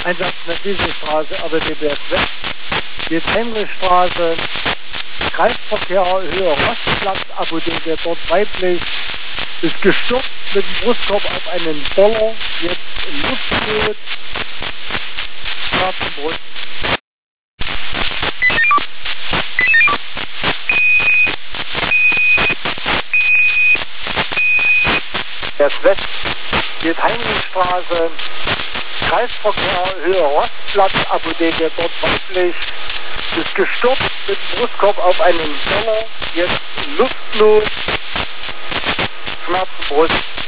Einsatz in der Dieselstraße, RWTBS West, geht Heinrichstraße, Kreisverkehr, Höhe Rostplatz, Apotheke dort weiblich, ist gestürzt mit dem Brustkorb auf einen Boller, jetzt in Luftnot, Schmerzenbrust. West, geht Heinrichstraße, Kreisverkehr, Höhe Rostplatz, Apotheke dort weiblich, ist gestürzt mit dem Brustkorb auf einen Boller, jetzt in Luftnot, Schmerzenbrust.